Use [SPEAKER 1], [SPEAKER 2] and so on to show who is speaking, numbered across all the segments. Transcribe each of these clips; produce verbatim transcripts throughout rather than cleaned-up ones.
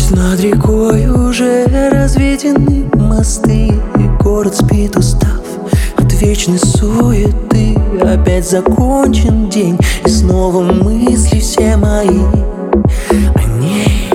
[SPEAKER 1] Над рекой уже разведены мосты, и город спит, устав от вечной суеты. Опять закончен день, и снова мысли все мои о ней.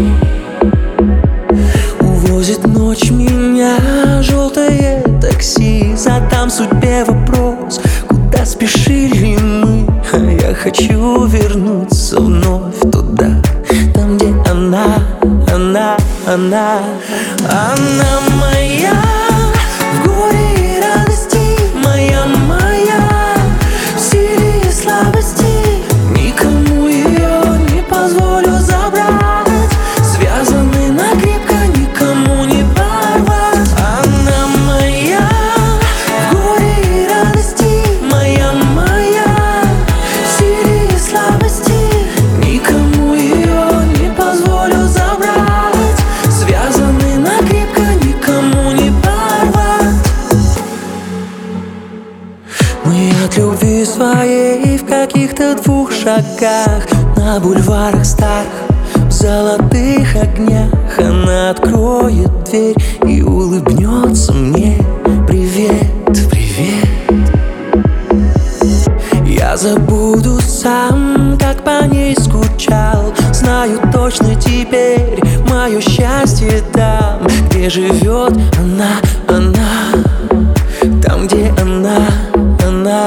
[SPEAKER 1] Увозит ночь меня желтое такси. Задам судьбе вопрос, куда спешили мы. А я хочу вернуться вновь туда, там, где она, она, она. Она моя в горе и радости, моя, моя в силе и слабости. Никому ее не позволю забрать, связаны накрепко, никому не порвать. Она моя в горе и радости, моя, моя в силе и слабости. Никому ее не позволю забрать, связаны накрепко, никому не порвать. Мы от любви своей в каких-то двух шагах, на бульварах старых, в золотых огнях. Она откроет дверь и улыбнется мне: привет, привет. Я забуду сам, как по ней скучал. Знаю точно теперь, мое счастье там, где живет она, она. Там, где она, она.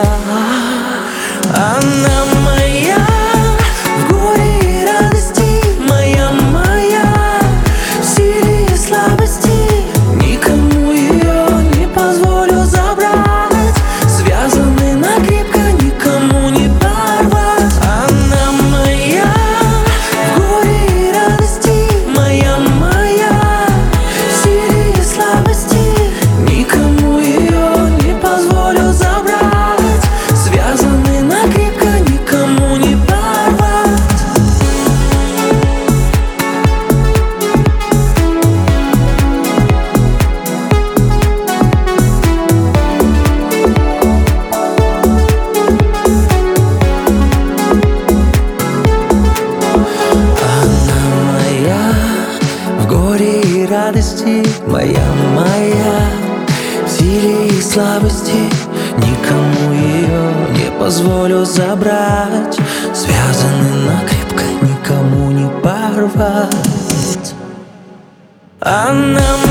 [SPEAKER 1] Она моя в горе и радости, моя, моя в силе и слабости. Никому ее не позволю забрать, связаны накрепко, никому не порвать. Она моя в горе и радости, моя, моя в силе и слабости. Никому ее не позволю забрать, связаны накрепко, никому не порвать. Она моя в горе и радости, моя, моя в силе и слабости. Никому ее не позволю забрать, связаны накрепко, никому не порвать. Она